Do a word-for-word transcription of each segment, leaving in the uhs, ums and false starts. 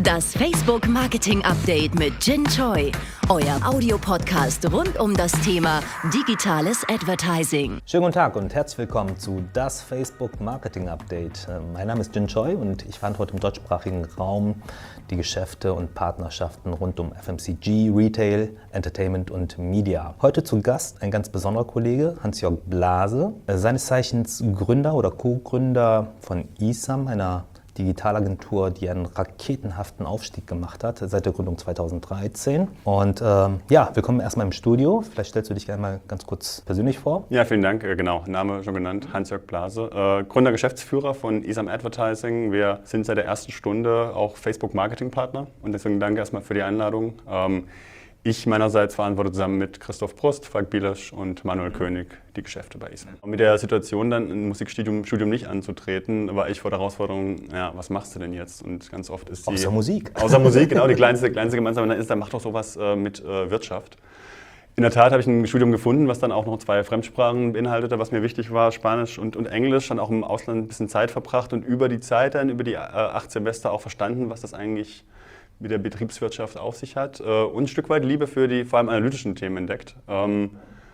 Das Facebook Marketing Update mit Jin Choi, euer Audiopodcast rund um das Thema digitales Advertising. Schönen guten Tag und herzlich willkommen zu Das Facebook Marketing Update. Mein Name ist Jin Choi und ich verantworte im deutschsprachigen Raum die Geschäfte und Partnerschaften rund um F M C G, Retail, Entertainment und Media. Heute zu Gast ein ganz besonderer Kollege, Hans-Jörg Blase, seines Zeichens Gründer oder Co-Gründer von eSam, einer Digitalagentur, die einen raketenhaften Aufstieg gemacht hat seit der Gründung zweitausenddreizehn. Und ähm, ja, willkommen erstmal im Studio. Vielleicht stellst du dich gerne mal ganz kurz persönlich vor. Ja, vielen Dank. Genau, Name schon genannt, Hans-Jörg Blase. Äh, Gründer, Geschäftsführer von eSam Advertising. Wir sind seit der ersten Stunde auch Facebook Marketing Partner und deswegen danke erstmal für die Einladung. Ähm, Ich meinerseits verantworte zusammen mit Christoph Prust, Falk Bielesch und Manuel König die Geschäfte bei eSam. Mit der Situation dann ein Musikstudium Studium nicht anzutreten, war ich vor der Herausforderung, ja, was machst du denn jetzt? Und ganz oft ist die... Außer Musik. Außer Musik, genau, die kleinste, kleinste gemeinsame ist, dann mach doch sowas äh, mit äh, Wirtschaft. In der Tat habe ich ein Studium gefunden, was dann auch noch zwei Fremdsprachen beinhaltete, was mir wichtig war, Spanisch und, und Englisch, dann auch im Ausland ein bisschen Zeit verbracht und über die Zeit dann, über die äh, acht Semester auch verstanden, was das eigentlich mit der Betriebswirtschaft auf sich hat äh, und ein Stück weit Liebe für die vor allem analytischen Themen entdeckt. Ähm,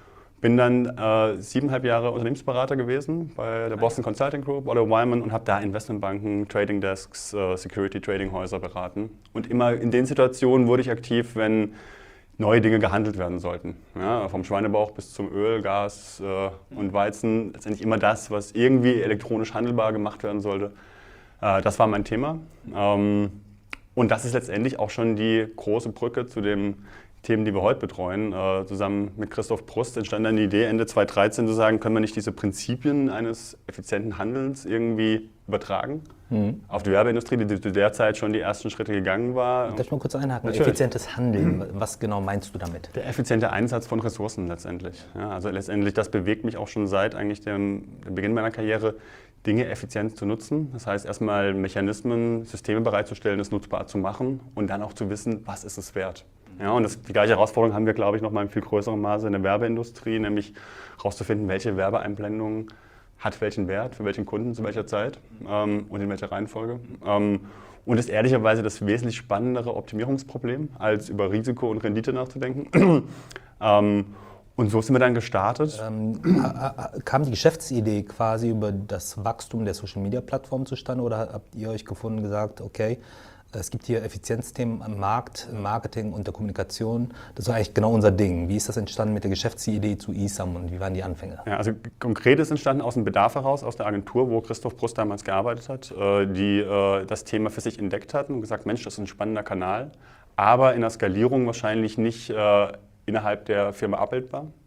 bin dann äh, siebeneinhalb Jahre Unternehmensberater gewesen bei der Boston Consulting Group, Oliver Wyman, und habe da Investmentbanken, Trading Desks, äh, Security Trading Häuser beraten. Und immer in den Situationen wurde ich aktiv, wenn neue Dinge gehandelt werden sollten. Ja, vom Schweinebauch bis zum Öl, Gas äh, und Weizen, letztendlich immer das, was irgendwie elektronisch handelbar gemacht werden sollte. Äh, das war mein Thema. Ähm, Und das ist letztendlich auch schon die große Brücke zu den Themen, die wir heute betreuen. Äh, zusammen mit Christoph Prust entstand dann die Idee, Ende zweitausenddreizehn zu sagen, können wir nicht diese Prinzipien eines effizienten Handelns irgendwie übertragen mhm. auf die Werbeindustrie, die zu der Zeit schon die ersten Schritte gegangen war. Darf ich mal kurz einhaken? Natürlich. Effizientes Handeln, was genau meinst du damit? Der effiziente Einsatz von Ressourcen letztendlich. Ja, also letztendlich, das bewegt mich auch schon seit eigentlich dem, dem Beginn meiner Karriere, Dinge effizient zu nutzen. Das heißt, erstmal Mechanismen, Systeme bereitzustellen, das nutzbar zu machen und dann auch zu wissen, was ist es wert. Ja, und das, die gleiche Herausforderung haben wir, glaube ich, noch mal in viel größerem Maße in der Werbeindustrie, nämlich herauszufinden, welche Werbeeinblendung hat welchen Wert, für welchen Kunden, zu welcher Zeit ähm, und in welcher Reihenfolge. Ähm, und ist ehrlicherweise das wesentlich spannendere Optimierungsproblem, als über Risiko und Rendite nachzudenken. ähm, Und so sind wir dann gestartet. Ähm, kam die Geschäftsidee quasi über das Wachstum der Social-Media-Plattform zustande oder habt ihr euch gefunden und gesagt, okay, es gibt hier Effizienzthemen am Markt, im Marketing und der Kommunikation. Das war eigentlich genau unser Ding. Wie ist das entstanden mit der Geschäftsidee zu eSam und wie waren die Anfänge? Ja, also konkret ist entstanden aus dem Bedarf heraus, aus der Agentur, wo Christoph Prust damals gearbeitet hat, die das Thema für sich entdeckt hatten und gesagt, Mensch, das ist ein spannender Kanal, aber in der Skalierung wahrscheinlich nicht innerhalb der Firma abbildbar. Mhm.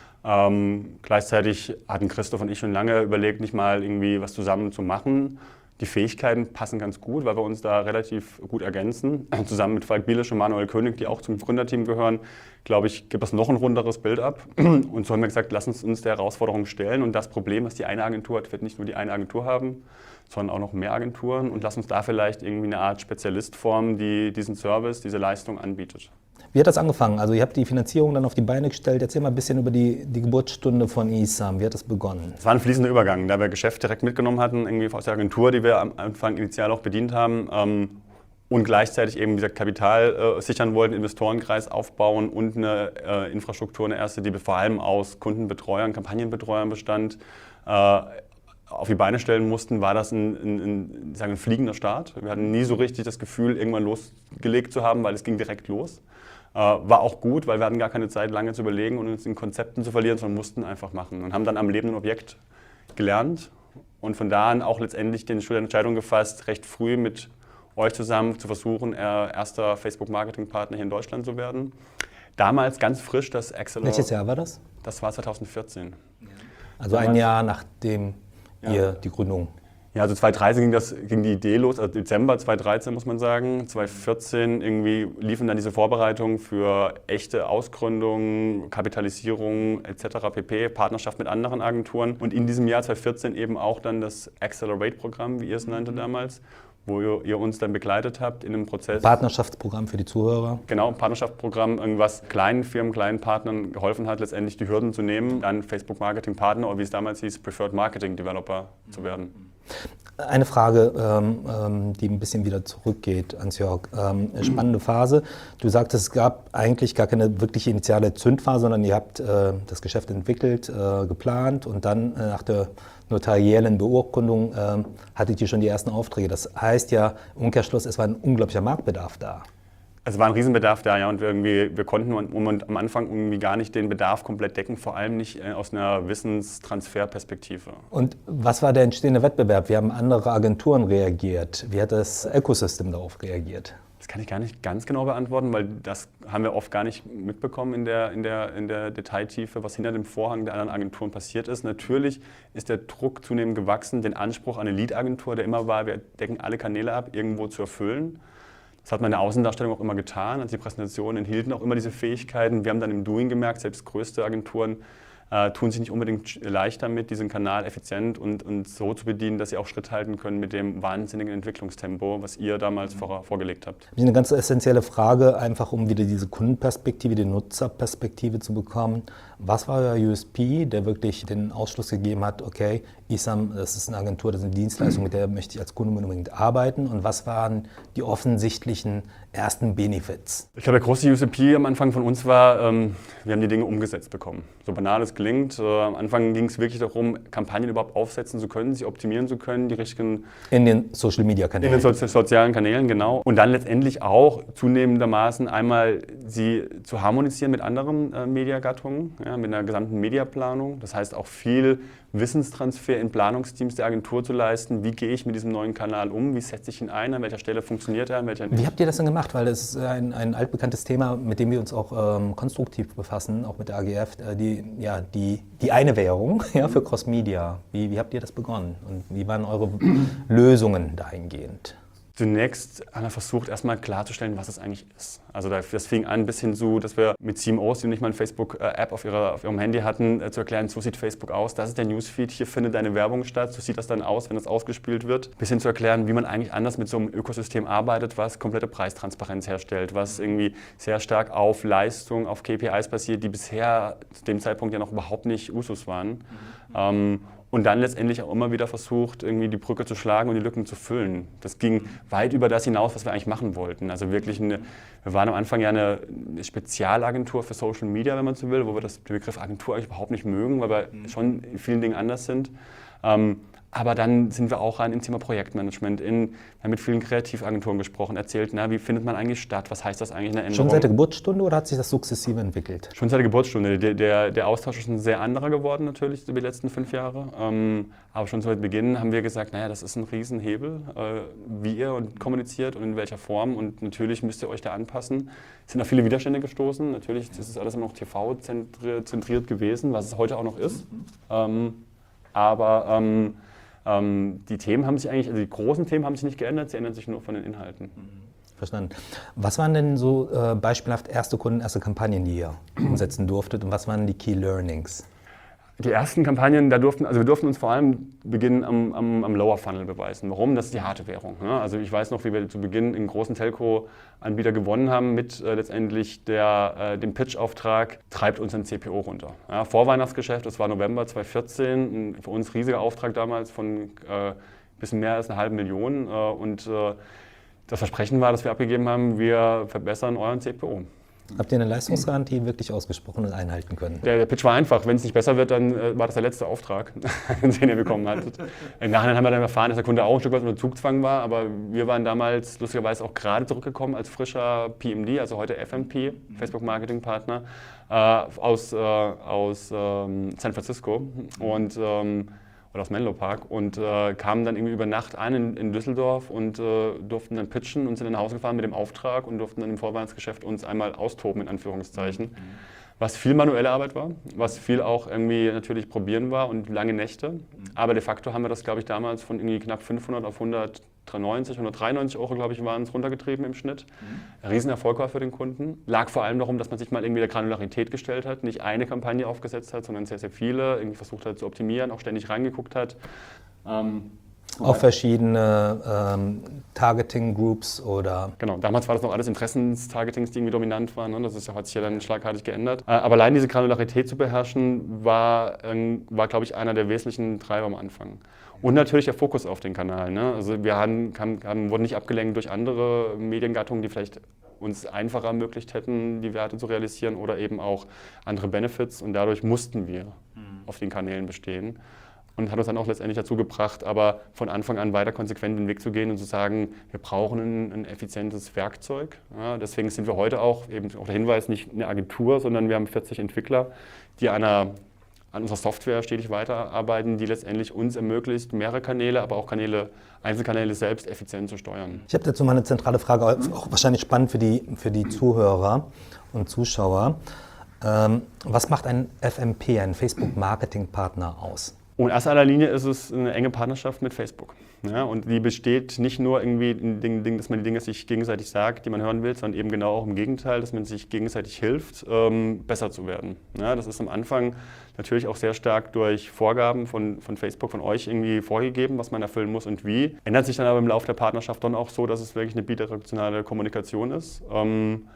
Ähm, gleichzeitig hatten Christoph und ich schon lange überlegt, nicht mal irgendwie was zusammen zu machen. Die Fähigkeiten passen ganz gut, weil wir uns da relativ gut ergänzen. Zusammen mit Falk Bielesch und Manuel König, die auch zum Gründerteam gehören, glaube ich, gibt es noch ein runderes Bild ab. Und so haben wir gesagt, lass uns uns der Herausforderung stellen. Und das Problem, was die eine Agentur hat, wird nicht nur die eine Agentur haben, sondern auch noch mehr Agenturen. Und lass uns da vielleicht irgendwie eine Art Spezialist formen, die diesen Service, diese Leistung anbietet. Wie hat das angefangen? Also ihr habt die Finanzierung dann auf die Beine gestellt. Erzähl mal ein bisschen über die, die Geburtsstunde von eSam. Wie hat das begonnen? Es war ein fließender Übergang, da wir Geschäft direkt mitgenommen hatten, irgendwie aus der Agentur, die wir am Anfang initial auch bedient haben. Ähm, und gleichzeitig eben, wie gesagt, Kapital äh, sichern wollten, Investorenkreis aufbauen und eine äh, Infrastruktur, eine erste, die vor allem aus Kundenbetreuern, Kampagnenbetreuern bestand, äh, auf die Beine stellen mussten, war das ein, ein, ein, sagen, ein fliegender Start. Wir hatten nie so richtig das Gefühl, irgendwann losgelegt zu haben, weil es ging direkt los. Äh, war auch gut, weil wir hatten gar keine Zeit, lange zu überlegen und uns in Konzepten zu verlieren, sondern mussten einfach machen und haben dann am lebenden Objekt gelernt und von da an auch letztendlich die Entscheidung gefasst, recht früh mit euch zusammen zu versuchen, erster Facebook-Marketing-Partner hier in Deutschland zu werden. Damals ganz frisch das Accelerator. Welches Jahr war das? Das war zweitausendvierzehn. Also ein Jahr nachdem ja. ihr die Gründung... Ja, also zweitausenddreizehn ging, das, ging die Idee los, also Dezember zweitausenddreizehn muss man sagen. zweitausendvierzehn irgendwie liefen dann diese Vorbereitungen für echte Ausgründung, Kapitalisierung et cetera pp., Partnerschaft mit anderen Agenturen. Und in diesem Jahr zweitausendvierzehn eben auch dann das Accelerate-Programm, wie ihr es nannte damals, wo ihr, ihr uns dann begleitet habt in einem Prozess. Partnerschaftsprogramm für die Zuhörer. Genau, Partnerschaftsprogramm, irgendwas kleinen Firmen, kleinen Partnern geholfen hat, letztendlich die Hürden zu nehmen, dann Facebook Marketing Partner oder wie es damals hieß, Preferred Marketing Developer zu werden. Eine Frage, ähm, ähm, die ein bisschen wieder zurückgeht ans Jörg. Ähm, spannende Phase. Du sagtest, es gab eigentlich gar keine wirkliche initiale Zündphase, sondern ihr habt äh, das Geschäft entwickelt, äh, geplant und dann äh, nach der notariellen Beurkundung äh, hattet ihr schon die ersten Aufträge. Das heißt ja, im Umkehrschluss, es war ein unglaublicher Marktbedarf da. Es war ein Riesenbedarf da, ja, und wir, irgendwie, wir konnten am Anfang irgendwie gar nicht den Bedarf komplett decken, vor allem nicht aus einer Wissenstransferperspektive. Und was war der entstehende Wettbewerb? Wie haben andere Agenturen reagiert? Wie hat das Ecosystem darauf reagiert? Das kann ich gar nicht ganz genau beantworten, weil das haben wir oft gar nicht mitbekommen in der, in der, in der Detailtiefe, was hinter dem Vorhang der anderen Agenturen passiert ist. Natürlich ist der Druck zunehmend gewachsen, den Anspruch an eine Lead-Agentur, der immer war, wir decken alle Kanäle ab, irgendwo zu erfüllen. Das hat meine Außendarstellung auch immer getan. Also die Präsentationen enthielten auch immer diese Fähigkeiten. Wir haben dann im Doing gemerkt, selbst größte Agenturen äh, tun sich nicht unbedingt leicht damit, diesen Kanal effizient und, und so zu bedienen, dass sie auch Schritt halten können mit dem wahnsinnigen Entwicklungstempo, was ihr damals vor, vorgelegt habt. Eine ganz essentielle Frage, einfach um wieder diese Kundenperspektive, die Nutzerperspektive zu bekommen. Was war euer U S P, der wirklich den Ausschluss gegeben hat, okay, Isam, das ist eine Agentur, das ist eine Dienstleistung, mit der möchte ich als Kunde unbedingt arbeiten. Und was waren die offensichtlichen ersten Benefits? Ich glaube, der große U S P am Anfang von uns war, ähm, wir haben die Dinge umgesetzt bekommen. So banal es klingt. Äh, am Anfang ging es wirklich darum, Kampagnen überhaupt aufsetzen zu können, sie optimieren zu können, die richtigen... In den Social-Media-Kanälen. In den so sozialen Kanälen, genau. Und dann letztendlich auch zunehmendermaßen einmal sie zu harmonisieren mit anderen äh, Mediagattungen, ja, mit einer gesamten Mediaplanung. Das heißt auch viel Wissenstransfer in Planungsteams der Agentur zu leisten. Wie gehe ich mit diesem neuen Kanal um? Wie setze ich ihn ein? An welcher Stelle funktioniert er? An welcher nicht? Wie habt ihr das denn gemacht? Weil das ist ein, ein altbekanntes Thema, mit dem wir uns auch ähm, konstruktiv befassen, auch mit der A G F, äh, die, ja, die, die eine Währung ja, für Cross-Media. Wie, wie habt ihr das begonnen? Und wie waren eure Lösungen dahingehend? Zunächst haben wir versucht, erstmal klarzustellen, was es eigentlich ist. Also das fing an bis hin zu, dass wir mit C M Os, die nicht mal eine Facebook-App auf, auf ihrem Handy hatten, zu erklären, so sieht Facebook aus, das ist der Newsfeed, hier findet deine Werbung statt, so sieht das dann aus, wenn das ausgespielt wird. Bis hin zu erklären, wie man eigentlich anders mit so einem Ökosystem arbeitet, was komplette Preistransparenz herstellt, was irgendwie sehr stark auf Leistung, auf K P Is basiert, die bisher zu dem Zeitpunkt ja noch überhaupt nicht Usus waren. Mhm. Ähm, Und dann letztendlich auch immer wieder versucht, irgendwie die Brücke zu schlagen und die Lücken zu füllen. Das ging weit über das hinaus, was wir eigentlich machen wollten. Also wirklich, eine, wir waren am Anfang ja eine, eine Spezialagentur für Social Media, wenn man so will, wo wir das, den Begriff Agentur eigentlich überhaupt nicht mögen, weil wir mhm. schon in vielen Dingen anders sind. Ähm, Aber dann sind wir auch rein im Thema Projektmanagement. In, wir haben mit vielen Kreativagenturen gesprochen, erzählt, na, wie findet man eigentlich statt, was heißt das eigentlich in der Änderung? Schon seit der Geburtsstunde oder hat sich das sukzessive entwickelt? Schon seit der Geburtsstunde. Der, der, der Austausch ist ein sehr anderer geworden natürlich über die letzten fünf Jahre. Ähm, aber schon seit Beginn haben wir gesagt, naja, das ist ein Riesenhebel, äh, wie ihr kommuniziert und in welcher Form. Und natürlich müsst ihr euch da anpassen. Es sind auch viele Widerstände gestoßen. Natürlich ist es alles immer noch T V-zentriert gewesen, was es heute auch noch ist. Ähm, aber... Ähm, Ähm, die Themen haben sich eigentlich, also die großen Themen haben sich nicht geändert, sie ändern sich nur von den Inhalten. Verstanden. Was waren denn so äh, beispielhaft erste Kunden, erste Kampagnen, die ihr umsetzen durftet und was waren die Key Learnings? Die ersten Kampagnen, da durften, also wir durften uns vor allem beginnen am, am, am Lower Funnel beweisen. Warum? Das ist die harte Währung. Ne? Also ich weiß noch, wie wir zu Beginn einen großen Telco-Anbieter gewonnen haben mit äh, letztendlich der, äh, dem Pitch-Auftrag, treibt uns ein C P O runter. Ja, Vorweihnachtsgeschäft, das war November zweitausendvierzehn, ein für uns riesiger Auftrag damals von äh, ein bisschen mehr als einer halben Million. Äh, und äh, das Versprechen war, das wir abgegeben haben, wir verbessern euren C P O. Habt ihr eine Leistungsgarantie wirklich ausgesprochen und einhalten können? Der, der Pitch war einfach. Wenn es nicht besser wird, dann äh, war das der letzte Auftrag, den ihr bekommen hattet. Im Nachhinein haben wir dann erfahren, dass der Kunde auch ein Stück weit unter Zugzwang war, aber wir waren damals lustigerweise auch gerade zurückgekommen als frischer P M D, also heute F M P, Facebook Marketing Partner, äh, aus, äh, aus ähm, San Francisco und ähm, oder aus Menlo Park und äh, kamen dann irgendwie über Nacht ein in, in Düsseldorf und äh, durften dann pitchen und sind dann nach Hause gefahren mit dem Auftrag und durften dann im Vorweihnachtsgeschäft uns einmal austoben, in Anführungszeichen. Mhm. Was viel manuelle Arbeit war, was viel auch irgendwie natürlich probieren war und lange Nächte. Mhm. Aber de facto haben wir das, glaube ich, damals von irgendwie knapp fünfhundert auf hundertneunzig, hundertdreiundneunzig Euro, glaube ich, waren es runtergetrieben im Schnitt. Mhm. Riesenerfolg war für den Kunden. Lag vor allem darum, dass man sich mal irgendwie der Granularität gestellt hat, nicht eine Kampagne aufgesetzt hat, sondern sehr, sehr viele, irgendwie versucht hat zu optimieren, auch ständig reingeguckt hat. Ähm, Auch verschiedene ähm, Targeting-Groups oder... Genau, damals war das noch alles Interessenstargetings, die irgendwie dominant waren. Ne? Das ist ja, hat sich ja dann schlagartig geändert. Äh, aber allein diese Granularität zu beherrschen, war, ähm, war glaube ich, einer der wesentlichen Treiber am Anfang. Und natürlich der Fokus auf den Kanal. Ne? Also wir haben, haben, haben, wurden nicht abgelenkt durch andere Mediengattungen, die vielleicht uns einfacher ermöglicht hätten, die Werte zu realisieren oder eben auch andere Benefits. Und dadurch mussten wir mhm. auf den Kanälen bestehen. Und hat uns dann auch letztendlich dazu gebracht, aber von Anfang an weiter konsequent den Weg zu gehen und zu sagen, wir brauchen ein, ein effizientes Werkzeug. Ja, deswegen sind wir heute auch, eben auch der Hinweis, nicht eine Agentur, sondern wir haben vierzig Entwickler, die an, einer, an unserer Software stetig weiterarbeiten, die letztendlich uns ermöglicht, mehrere Kanäle, aber auch Kanäle, Einzelkanäle selbst effizient zu steuern. Ich habe dazu mal eine zentrale Frage, auch wahrscheinlich spannend für die, für die Zuhörer und Zuschauer. Ähm, was macht ein F M P, ein Facebook-Marketing-Partner, aus? Und in erster Linie ist es eine enge Partnerschaft mit Facebook. Ja, und die besteht nicht nur irgendwie in den Dingen, dass man die Dinge sich gegenseitig sagt, die man hören will, sondern eben genau auch im Gegenteil, dass man sich gegenseitig hilft, ähm, besser zu werden. Ja, das ist am Anfang natürlich auch sehr stark durch Vorgaben von, von Facebook, von euch irgendwie vorgegeben, was man erfüllen muss und wie. Ändert sich dann aber im Laufe der Partnerschaft dann auch so, dass es wirklich eine bidirektionale Kommunikation ist. Ähm,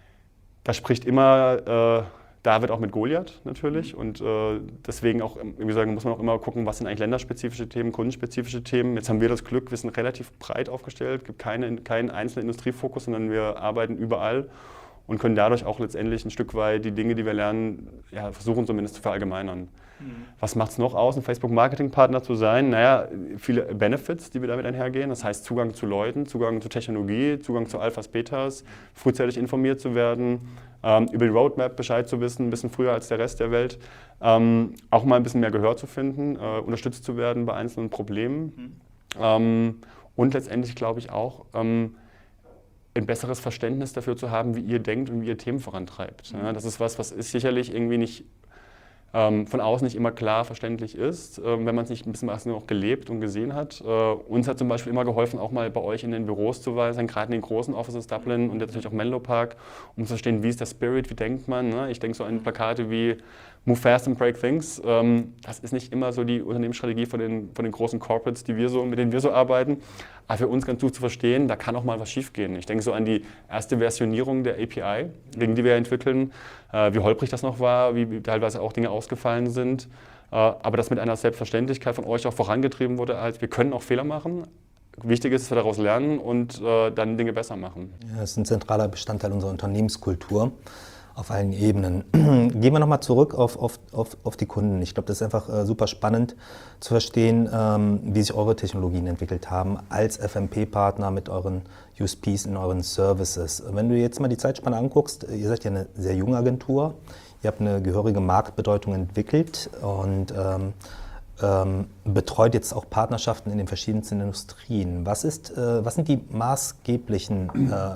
da spricht immer... Äh, David auch mit Goliath natürlich und äh, deswegen auch, wie sagen, muss man auch immer gucken, was sind eigentlich länderspezifische Themen, kundenspezifische Themen. Jetzt haben wir das Glück, wir sind relativ breit aufgestellt, es gibt keine, keinen einzelnen Industriefokus, sondern wir arbeiten überall und können dadurch auch letztendlich ein Stück weit die Dinge, die wir lernen, ja, versuchen zumindest zu verallgemeinern. Mhm. Was macht es noch aus, ein Facebook-Marketing-Partner zu sein? Naja, viele Benefits, die wir damit einhergehen. Das heißt Zugang zu Leuten, Zugang zu Technologie, Zugang zu Alphas, Betas, frühzeitig informiert zu werden, ähm, über die Roadmap Bescheid zu wissen, ein bisschen früher als der Rest der Welt. Ähm, auch mal ein bisschen mehr Gehör zu finden, äh, unterstützt zu werden bei einzelnen Problemen. Mhm. Ähm, und letztendlich glaube ich auch, ähm, ein besseres Verständnis dafür zu haben, wie ihr denkt und wie ihr Themen vorantreibt. Ja, das ist was, was ist sicherlich irgendwie nicht ähm, von außen nicht immer klar verständlich ist, ähm, wenn man es nicht ein bisschen was noch gelebt und gesehen hat. Äh, uns hat zum Beispiel immer geholfen, auch mal bei euch in den Büros zu sein, gerade in den großen Offices Dublin und natürlich auch Menlo Park, um zu verstehen, wie ist der Spirit, wie denkt man. Ne? Ich denke so an Plakate wie Move fast and break things. Ähm, das ist nicht immer so die Unternehmensstrategie von den, von den großen Corporates, die wir so, mit denen wir so arbeiten. Aber für uns ganz gut zu verstehen, da kann auch mal was schiefgehen. Ich denke so an die erste Versionierung der A P I, gegen die wir entwickeln, äh, wie holprig das noch war, wie, wie teilweise auch Dinge ausgefallen sind. Äh, aber das mit einer Selbstverständlichkeit von euch auch vorangetrieben wurde, als wir können auch Fehler machen. Wichtig ist, dass wir daraus lernen und äh, dann Dinge besser machen. Ja, das ist ein zentraler Bestandteil unserer Unternehmenskultur. Auf allen Ebenen. Gehen wir nochmal zurück auf, auf, auf, auf die Kunden. Ich glaube, das ist einfach äh, super spannend zu verstehen, ähm, wie sich eure Technologien entwickelt haben als F M P-Partner mit euren U S Ps in euren Services. Wenn du jetzt mal die Zeitspanne anguckst, ihr seid ja eine sehr junge Agentur, ihr habt eine gehörige Marktbedeutung entwickelt und ähm, ähm, betreut jetzt auch Partnerschaften in den verschiedensten Industrien. Was, ist, äh, was sind die maßgeblichen äh,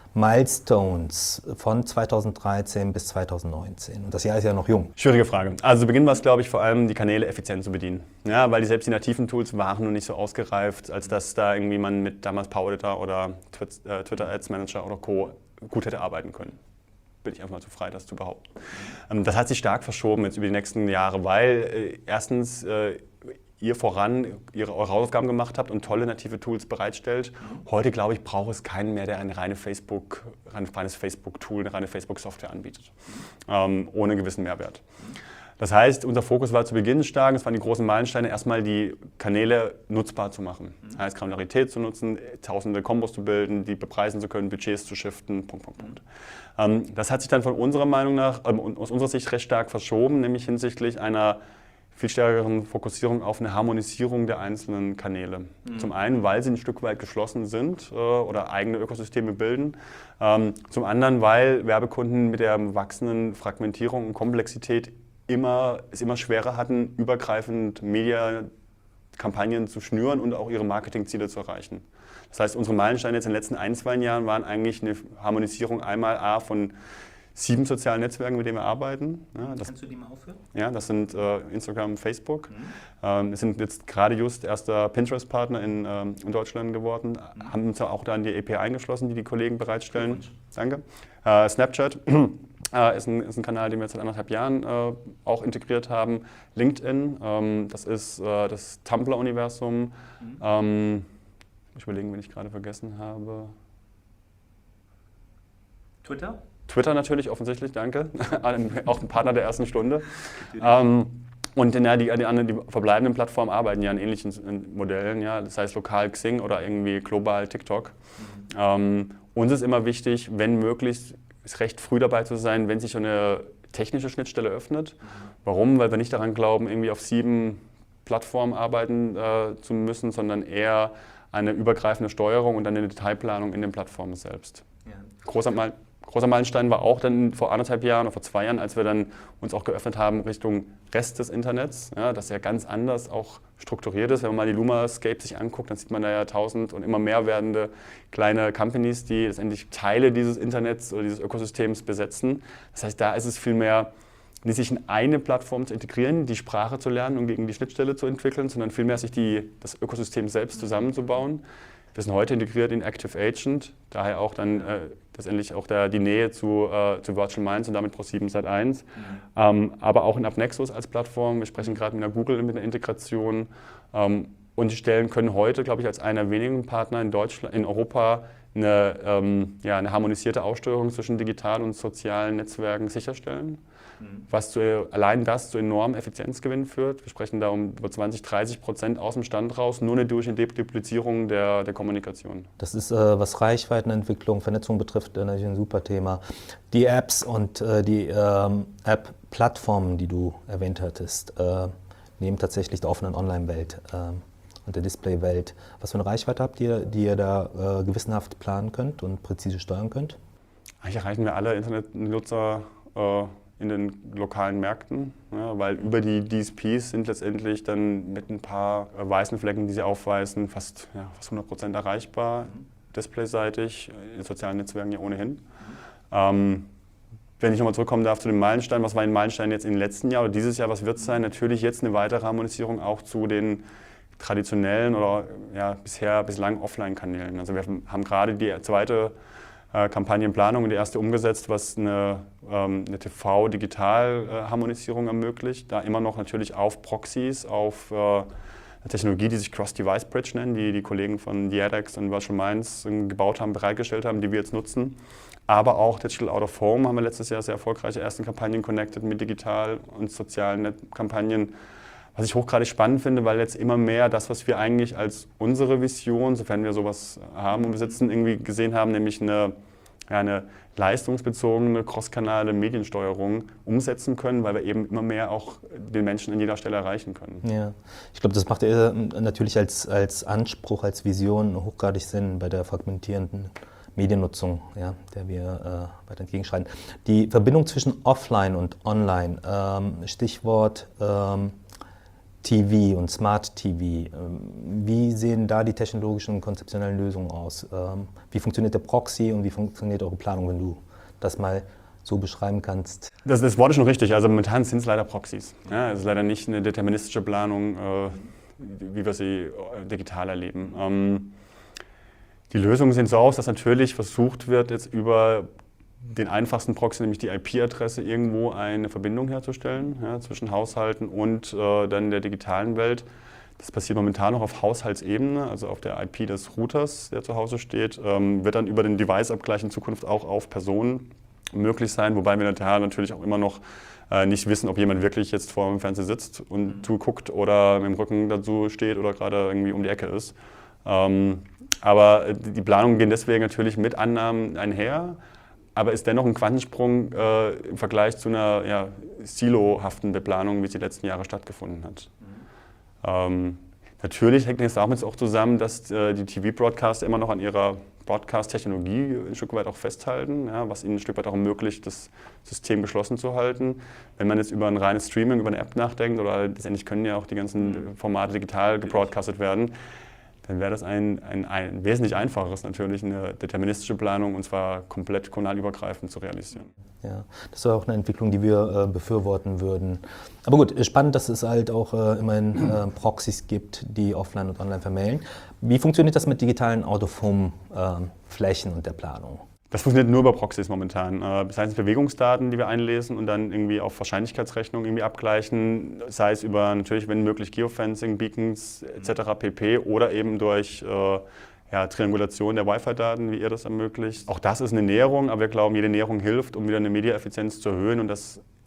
Milestones von zweitausenddreizehn bis zweitausendneunzehn? Und das Jahr ist ja noch jung. Schwierige Frage. Also zu Beginn war es, glaube ich, vor allem die Kanäle effizient zu bedienen. Ja, weil die, selbst die nativen Tools waren noch nicht so ausgereift, als dass da irgendwie man mit damals PowerEditor oder Twitter Ads Manager oder Co. gut hätte arbeiten können. Bin ich einfach mal zu frei, das zu behaupten. Das hat sich stark verschoben jetzt über die nächsten Jahre, weil äh, erstens äh, ihr voran ihre, eure Hausaufgaben gemacht habt und tolle native Tools bereitstellt. Heute, glaube ich, braucht es keinen mehr, der ein reine Facebook, ein reines Facebook-Tool, eine reine Facebook-Software anbietet, ähm, ohne einen gewissen Mehrwert. Das heißt, unser Fokus war zu Beginn stark, es waren die großen Meilensteine, erstmal die Kanäle nutzbar zu machen. Das heißt, Granularität zu nutzen, tausende Kombos zu bilden, die bepreisen zu können, Budgets zu shiften, Punkt, Punkt, Punkt. Ähm, das hat sich dann von unserer Meinung nach, äh, aus unserer Sicht recht stark verschoben, nämlich hinsichtlich einer viel stärkeren Fokussierung auf eine Harmonisierung der einzelnen Kanäle. Mhm. Zum einen, weil sie ein Stück weit geschlossen sind äh, oder eigene Ökosysteme bilden. Ähm, zum anderen, weil Werbekunden mit der wachsenden Fragmentierung und Komplexität immer, es immer schwerer hatten, übergreifend Media-Kampagnen zu schnüren und auch ihre Marketingziele zu erreichen. Das heißt, unsere Meilensteine jetzt in den letzten ein, zwei Jahren waren eigentlich eine Harmonisierung einmal A von sieben sozialen Netzwerken, mit denen wir arbeiten. Ja, das, Kannst du die mal aufführen? Ja, das sind äh, Instagram, Facebook. Mhm. Ähm, wir sind jetzt gerade just erster Pinterest-Partner in, ähm, in Deutschland geworden, mhm. haben uns auch da in die A P I eingeschlossen, die die Kollegen bereitstellen. Danke. Äh, Snapchat äh, ist, ein, ist ein Kanal, den wir seit anderthalb Jahren äh, auch integriert haben. LinkedIn, ähm, das ist äh, das Tumblr-Universum. Mhm. Ähm, ich muss überlegen, wen ich gerade vergessen habe. Twitter? Twitter natürlich, offensichtlich, danke. Auch ein Partner der ersten Stunde. Ähm, Und ja, die, die, anderen, die verbleibenden Plattformen arbeiten ja an ähnlichen Modellen, ja, das heißt lokal Xing oder irgendwie global TikTok. Mhm. Ähm, uns ist immer wichtig, wenn möglich, ist recht früh dabei zu sein, wenn sich so eine technische Schnittstelle öffnet. Mhm. Warum? Weil wir nicht daran glauben, irgendwie auf sieben Plattformen arbeiten äh, zu müssen, sondern eher eine übergreifende Steuerung und dann eine Detailplanung in den Plattformen selbst. Ja. Großer, Mal, großer Meilenstein war auch dann vor anderthalb Jahren oder vor zwei Jahren, als wir dann uns auch geöffnet haben Richtung Rest des Internets, ja, das ja ganz anders auch strukturiert ist. Wenn man mal die Lumascape sich anguckt, dann sieht man da ja tausend und immer mehr werdende kleine Companies, die letztendlich Teile dieses Internets oder dieses Ökosystems besetzen. Das heißt, da ist es viel mehr nicht sich in eine Plattform zu integrieren, die Sprache zu lernen und gegen die Schnittstelle zu entwickeln, sondern vielmehr sich die, das Ökosystem selbst zusammenzubauen. Wir sind heute integriert in Active Agent, daher auch dann äh, letztendlich auch der, die Nähe zu, äh, zu Virtual Minds und damit ProSieben Sat eins. Mhm. Ähm, aber auch in AppNexus als Plattform. Wir sprechen gerade mit der Google mit einer Integration. Ähm, und die Stellen können heute, glaube ich, als einer der wenigen Partner in Deutschland, in Europa eine, ähm, ja, eine harmonisierte Aussteuerung zwischen digitalen und sozialen Netzwerken sicherstellen. Was zu, allein das zu enormen Effizienzgewinnen führt. Wir sprechen da um über zwanzig, dreißig Prozent aus dem Stand raus, nur eine durch eine Duplizierung der, der Kommunikation. Das ist, äh, was Reichweitenentwicklung, Vernetzung betrifft, äh, natürlich ein super Thema. Die Apps und äh, die ähm, App-Plattformen, die du erwähnt hattest, äh, nehmen tatsächlich der offenen Online-Welt äh, und der Display-Welt. Was für eine Reichweite habt ihr, die ihr da äh, gewissenhaft planen könnt und präzise steuern könnt? Eigentlich erreichen wir alle Internetnutzer äh, in den lokalen Märkten, ja, weil über die D S Ps sind letztendlich dann mit ein paar äh, weißen Flecken, die sie aufweisen, fast, ja, fast hundert Prozent erreichbar, mhm. displayseitig, in sozialen Netzwerken ja ohnehin. Mhm. Ähm, wenn ich nochmal zurückkommen darf zu dem Meilenstein, was war ein Meilenstein jetzt im letzten Jahr oder dieses Jahr, was wird es sein? Natürlich jetzt eine weitere Harmonisierung auch zu den traditionellen oder ja, bisher bislang Offline-Kanälen. Also wir haben gerade die zweite Kampagnenplanung und die erste umgesetzt, was eine, ähm, eine T V-Digital-Harmonisierung ermöglicht. Da immer noch natürlich auf Proxys, auf äh, eine Technologie, die sich Cross-Device Bridge nennen, die die Kollegen von The edX und Virtual Minds gebaut haben, bereitgestellt haben, die wir jetzt nutzen. Aber auch Digital Out of Home haben wir letztes Jahr sehr erfolgreiche ersten Kampagnen connected mit digital und sozialen Kampagnen. Was ich hochgradig spannend finde, weil jetzt immer mehr das, was wir eigentlich als unsere Vision, sofern wir sowas haben und besitzen, irgendwie gesehen haben, nämlich eine, ja, eine leistungsbezogene, crosskanale Mediensteuerung umsetzen können, weil wir eben immer mehr auch den Menschen an jeder Stelle erreichen können. Ja, ich glaube, das macht ja natürlich als, als Anspruch, als Vision hochgradig Sinn bei der fragmentierenden Mediennutzung, ja, der wir äh, weiter entgegenschreiten. Die Verbindung zwischen Offline und Online, ähm, Stichwort ähm, T V und Smart T V. Wie sehen da die technologischen und konzeptionellen Lösungen aus? Wie funktioniert der Proxy und wie funktioniert eure Planung, wenn du das mal so beschreiben kannst? Das, das Wort ist schon richtig. Also momentan sind es leider Proxys. Ja, es ist leider nicht eine deterministische Planung, äh, wie wir sie digital erleben. Ähm, die Lösungen sehen so aus, dass natürlich versucht wird, jetzt über den einfachsten Proxy, nämlich die I P-Adresse, irgendwo eine Verbindung herzustellen, ja, zwischen Haushalten und äh, dann der digitalen Welt. Das passiert momentan noch auf Haushaltsebene, also auf der I P des Routers, der zu Hause steht. Ähm, wird dann über den Device-Abgleich in Zukunft auch auf Personen möglich sein, wobei wir natürlich auch immer noch äh, nicht wissen, ob jemand wirklich jetzt vor dem Fernseher sitzt und mhm. zuguckt oder mit dem Rücken dazu steht oder gerade irgendwie um die Ecke ist. Ähm, aber die Planungen gehen deswegen natürlich mit Annahmen einher, aber ist dennoch ein Quantensprung äh, im Vergleich zu einer ja, silohaften Beplanung, wie sie die letzten Jahre stattgefunden hat. Mhm. Ähm, natürlich hängt es damit auch zusammen, dass äh, die T V-Broadcaster immer noch an ihrer Broadcast-Technologie ein Stück weit auch festhalten, ja, was ihnen ein Stück weit auch ermöglicht, das System geschlossen zu halten. Wenn man jetzt über ein reines Streaming, über eine App nachdenkt, oder letztendlich können ja auch die ganzen Formate digital gebroadcastet werden, dann wäre das ein, ein, ein wesentlich einfacheres, natürlich eine deterministische Planung, und zwar komplett kanalübergreifend zu realisieren. Ja, das wäre auch eine Entwicklung, die wir äh, befürworten würden. Aber gut, spannend, dass es halt auch äh, immerhin äh, Proxys gibt, die offline und online vermählen. Wie funktioniert das mit digitalen Out-of-Home-Flächen äh, und der Planung? Das funktioniert nur über Proxys momentan. Das heißt, Bewegungsdaten, die wir einlesen und dann irgendwie auf Wahrscheinlichkeitsrechnung irgendwie abgleichen, sei es über natürlich, wenn möglich, Geofencing, Beacons et cetera pp. Oder eben durch äh, ja, Triangulation der Wi-Fi-Daten, wie ihr das ermöglicht. Auch das ist eine Näherung, aber wir glauben, jede Näherung hilft, um wieder eine Mediaeffizienz zu erhöhen, und das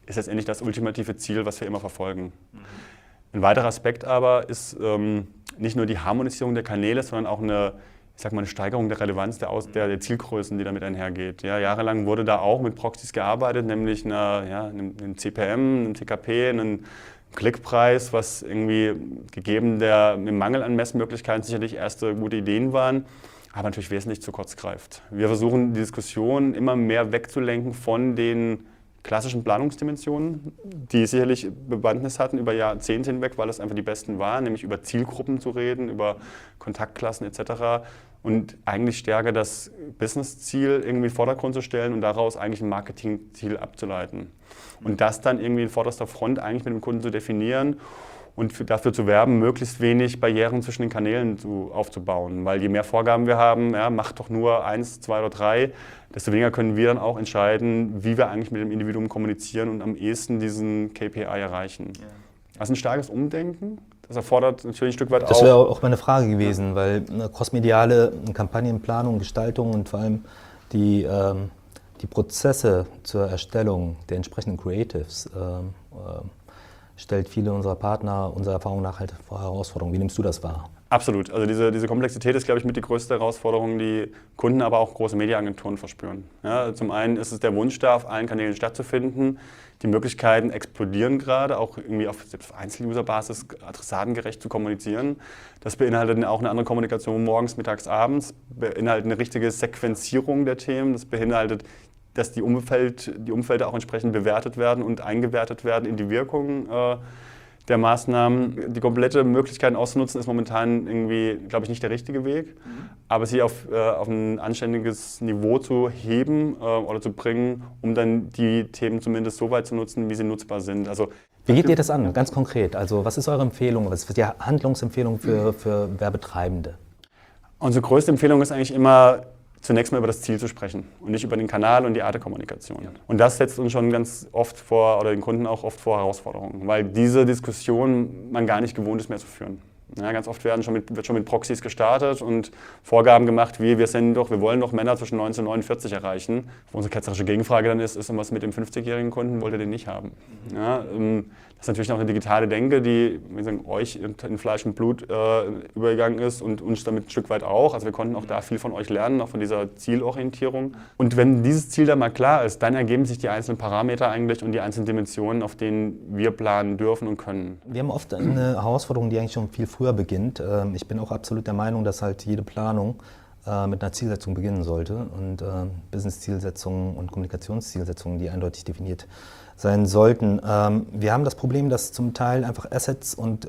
ist letztendlich das ultimative Ziel, was wir immer verfolgen. Mhm. Ein weiterer Aspekt aber ist ähm, nicht nur die Harmonisierung der Kanäle, sondern auch eine, ich sag mal, eine Steigerung der Relevanz der, Aus der, der Zielgrößen, die damit einhergeht. Ja, jahrelang wurde da auch mit Proxys gearbeitet, nämlich einer, ja, einem, einem C P M, einem T K P, einem Klickpreis, was irgendwie gegeben der im Mangel an Messmöglichkeiten sicherlich erste gute Ideen waren, aber natürlich wesentlich zu kurz greift. Wir versuchen die Diskussion immer mehr wegzulenken von den klassischen Planungsdimensionen, die sicherlich Bewandtnis hatten über Jahrzehnte hinweg, weil das einfach die besten waren, nämlich über Zielgruppen zu reden, über Kontaktklassen et cetera. Und eigentlich stärker das Business-Ziel irgendwie in den Vordergrund zu stellen und daraus eigentlich ein Marketing-Ziel abzuleiten. Und das dann irgendwie in vorderster Front eigentlich mit dem Kunden zu definieren und für, dafür zu werben, möglichst wenig Barrieren zwischen den Kanälen zu, aufzubauen. Weil je mehr Vorgaben wir haben, ja, macht doch nur eins, zwei oder drei, desto weniger können wir dann auch entscheiden, wie wir eigentlich mit dem Individuum kommunizieren und am ehesten diesen K P I erreichen. Ja. Das ist ein starkes Umdenken. Das erfordert natürlich ein Stück weit auch... Das wäre auch meine Frage gewesen, weil eine crossmediale Kampagnenplanung, Gestaltung und vor allem die, ähm, die Prozesse zur Erstellung der entsprechenden Creatives ähm, äh, stellt viele unserer Partner unserer Erfahrung nach halt vor Herausforderungen. Wie nimmst du das wahr? Absolut. Also diese, diese Komplexität ist, glaube ich, mit die größte Herausforderung, die Kunden, aber auch große Mediaagenturen verspüren. Ja, zum einen ist es der Wunsch da, auf allen Kanälen stattzufinden. Die Möglichkeiten explodieren gerade, auch irgendwie auf Einzel-User-Basis adressatengerecht zu kommunizieren. Das beinhaltet auch eine andere Kommunikation morgens, mittags, abends, beinhaltet eine richtige Sequenzierung der Themen, das beinhaltet, dass die, Umfeld, die Umfelder auch entsprechend bewertet werden und eingewertet werden in die Wirkung äh, der Maßnahmen. Die komplette Möglichkeiten auszunutzen ist momentan irgendwie, glaube ich, nicht der richtige Weg. Mhm. Aber sie auf, äh, auf ein anständiges Niveau zu heben äh, oder zu bringen, um dann die Themen zumindest so weit zu nutzen, wie sie nutzbar sind. Also, wie geht ihr das an, ganz konkret? Also was ist eure Empfehlung, was ist die Handlungsempfehlung für, für Werbetreibende? Unsere größte Empfehlung ist eigentlich immer, zunächst mal über das Ziel zu sprechen und nicht über den Kanal und die Art der Kommunikation. Ja. Und das setzt uns schon ganz oft vor, oder den Kunden auch oft vor Herausforderungen, weil diese Diskussion man gar nicht gewohnt ist mehr zu führen. Ja, ganz oft werden schon mit, wird schon mit Proxys gestartet und Vorgaben gemacht, wie wir sind doch, wir wollen doch Männer zwischen neunzehn und neunundvierzig erreichen. Wo unsere ketzerische Gegenfrage dann ist, ist was mit dem fünfzigjährigen Kunden, wollt ihr den nicht haben? Mhm. Ja, das ist natürlich noch eine digitale Denke, die wie sagen, euch in Fleisch und Blut äh, übergegangen ist und uns damit ein Stück weit auch. Also wir konnten auch da viel von euch lernen, auch von dieser Zielorientierung. Und wenn dieses Ziel dann mal klar ist, dann ergeben sich die einzelnen Parameter eigentlich und die einzelnen Dimensionen, auf denen wir planen dürfen und können. Wir haben oft eine Herausforderung, die eigentlich schon viel früher beginnt. Ich bin auch absolut der Meinung, dass halt jede Planung mit einer Zielsetzung beginnen sollte und Business-Zielsetzungen und Kommunikationszielsetzungen, die eindeutig definiert sein sollten. Wir haben das Problem, dass zum Teil einfach Assets und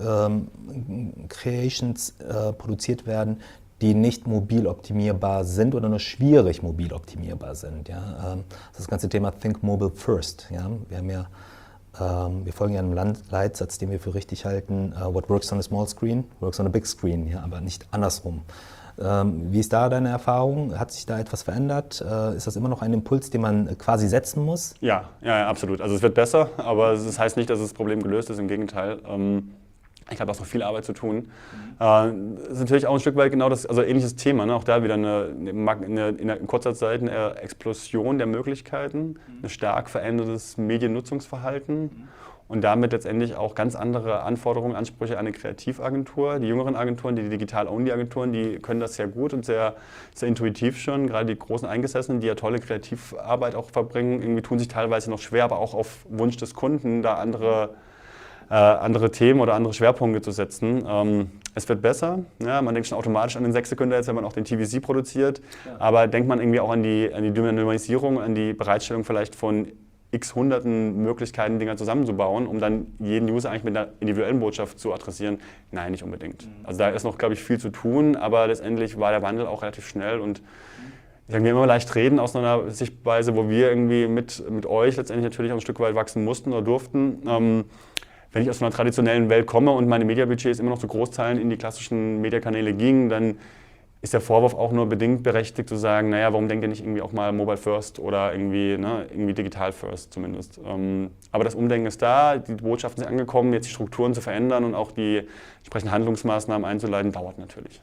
Creations produziert werden, die nicht mobil optimierbar sind oder nur schwierig mobil optimierbar sind. Ja? Das ganze Thema Think Mobile First. Ja? Wir haben ja Wir folgen ja einem Leitsatz, den wir für richtig halten, uh, what works on a small screen, works on a big screen, ja, aber nicht andersrum. Ähm, wie ist da deine Erfahrung? Hat sich da etwas verändert? Äh, ist das immer noch ein Impuls, den man quasi setzen muss? Ja, ja, ja, absolut. Also es wird besser, aber das heißt nicht, dass das Problem gelöst ist, im Gegenteil. Ähm Ich habe auch noch viel Arbeit zu tun. Mhm. Äh, ist natürlich auch ein Stück weit genau das, also ähnliches Thema, ne? Auch da wieder eine, eine, in, in kurzer Zeit eine Explosion der Möglichkeiten, mhm. ein stark verändertes Mediennutzungsverhalten mhm. und damit letztendlich auch ganz andere Anforderungen, Ansprüche an eine Kreativagentur. Die jüngeren Agenturen, die Digital-Only-Agenturen, die können das sehr gut und sehr, sehr intuitiv schon. Gerade die großen Eingesessenen, die ja tolle Kreativarbeit auch verbringen, irgendwie tun sich teilweise noch schwer, aber auch auf Wunsch des Kunden da andere Äh, andere Themen oder andere Schwerpunkte zu setzen. Ähm, es wird besser. Ja, man denkt schon automatisch an den Sechssekünder, jetzt wenn man auch den T V C produziert. Ja. Aber denkt man irgendwie auch an die, an die Dynamisierung, an die Bereitstellung vielleicht von x hunderten Möglichkeiten, Dinger zusammenzubauen, um dann jeden User eigentlich mit einer individuellen Botschaft zu adressieren? Nein, nicht unbedingt. Mhm. Also da ist noch, glaube ich, viel zu tun, aber letztendlich war der Wandel auch relativ schnell und ich sage, wir immer leicht reden aus einer Sichtweise, wo wir irgendwie mit, mit euch letztendlich natürlich auch ein Stück weit wachsen mussten oder durften. Ähm, Wenn ich aus einer traditionellen Welt komme und meine Mediabudgets immer noch zu Großteilen in die klassischen Mediakanäle gingen, dann ist der Vorwurf auch nur bedingt berechtigt zu sagen, naja, warum denkt ihr nicht irgendwie auch mal Mobile First oder irgendwie, ne, irgendwie Digital First zumindest. Ähm, aber das Umdenken ist da, die Botschaften sind angekommen, jetzt die Strukturen zu verändern und auch die entsprechenden Handlungsmaßnahmen einzuleiten, dauert natürlich.